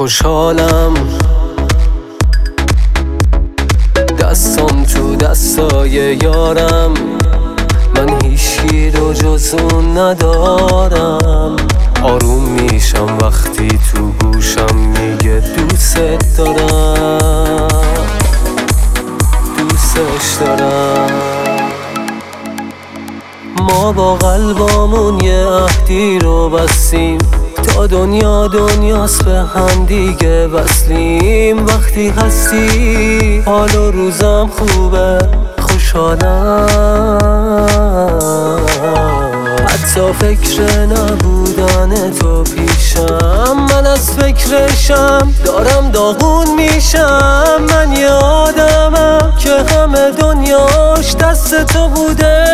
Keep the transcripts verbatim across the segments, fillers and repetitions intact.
خوشحالم دستم تو دستای یارم، من هیچی رو جز اون ندارم. آروم میشم وقتی تو گوشم میگه دوست دارم، دوستش دارم. ما با قلبامون یه عهدی رو بستیم، تا دنیا دنیاست به هم دیگه وصلیم. وقتی هستی حال و روزم خوبه، خوشحالم. حتی فکر نبودن تو پیشم، من از فکرشم دارم داغون میشم. من یه آدمم که همه دنیاش دست تو بوده.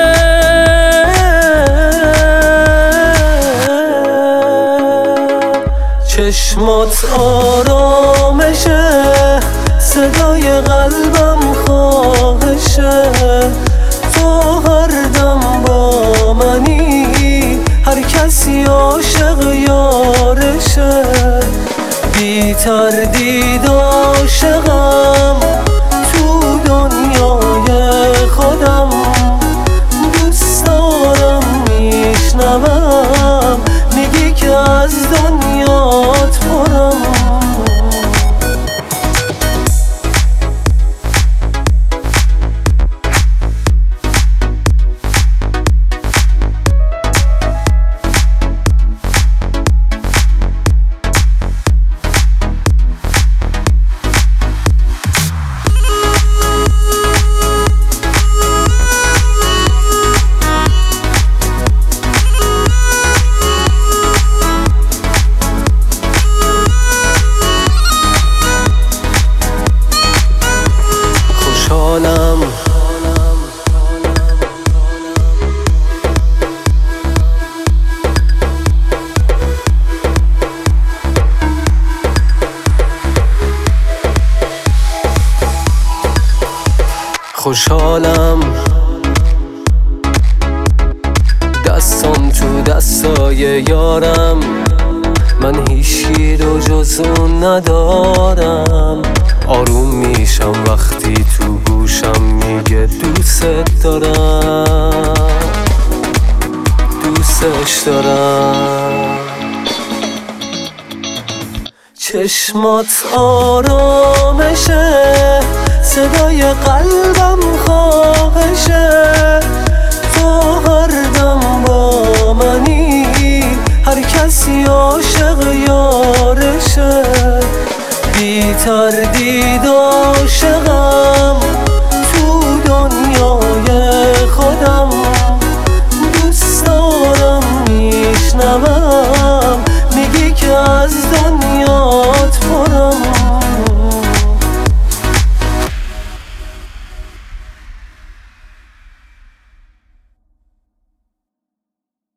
چشمات آرامشه، صدای قلبم خواهشه. تو هر دم با منی، هر کسی عاشق یارشه. بی تردید عاشقم تو دنیای خودم. دوست دارم میشنوم میگی که از دنیات پرم. خوشحالم دستم تو دستای یارم، من هیچی رو جز اون ندارم. آروم میشم وقتی تو گوشم میگه دوست دارم، دوستش دارم. چشمات آرامشه، صدای قلبم خواهشه. تو هر دم با منی، هر کسی عاشق یارشه. بی تردید عاشقم تو دنیای خودم. دوست دارم میشنوم